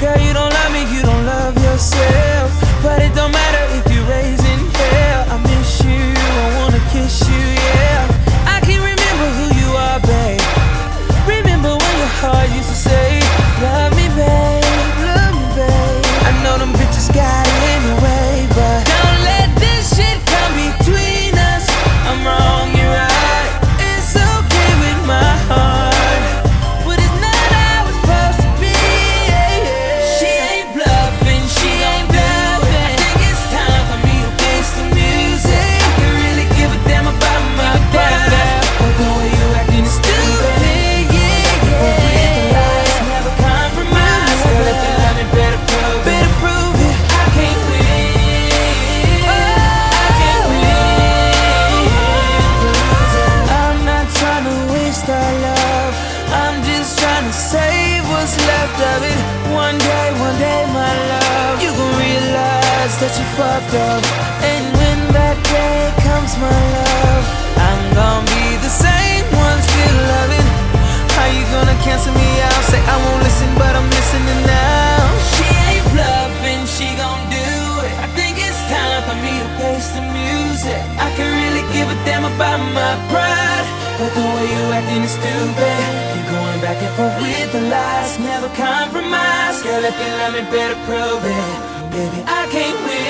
Girl, you don't love me, you don't love yourself. But it don't matter if you're raised in hell. I miss you, I wanna kiss you, yeah. I can't remember who you are, babe. Remember when your heart used to say, love me, babe, love me, babe. I know them bitches got it anyway, but don't let this shit come between us. I'm wrong, you're right. It's okay with my heart, but it's not how it's supposed to be, yeah, yeah. She ain't bluffing, she ain't bluffing. I think it's time for me to face the music. I can really give a damn about my pride, but the way you acting is stupid. One day, my love, you gon' realize that you fucked up. And when that day comes, my love, I'm gon' be the same one, still loving. How you gonna cancel me out? Say I won't listen, but I'm listening now. She ain't bluffing, she gon' do it. I think it's time for me to face the music. I can really give a damn about my pride, but the way you acting is stupid. You going back and forth with the lies, never compromise. Girl, if you love me, better prove it. Baby, I can't win.